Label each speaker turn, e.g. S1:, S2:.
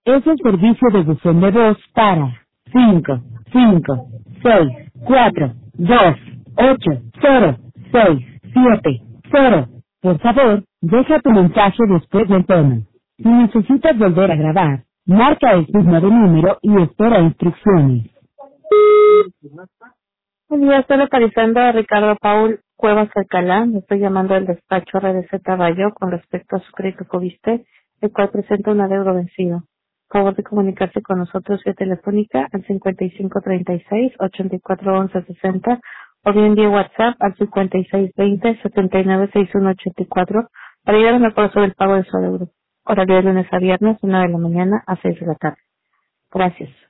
S1: Es el servicio de buzón de voz para 5, 5, 6, 4, 2, 8, 0, 6, 0. Por favor, deja tu mensaje después del tono. Si necesitas volver a grabar, marca el signo de número y espera instrucciones.
S2: Buen día, estoy localizando a Ricardo Paul Cuevas Alcalá. Me estoy llamando al despacho RDC Bayo con respecto a su crédito Coviste, el cual presenta un adeudo vencido. Por favor de comunicarse con nosotros vía telefónica al 5536-841160 o bien vía WhatsApp al 5620-796184 para llegar a un acuerdo sobre el pago de su adeudo. Horario de lunes a viernes, 1 de la mañana a 6 de la tarde. Gracias.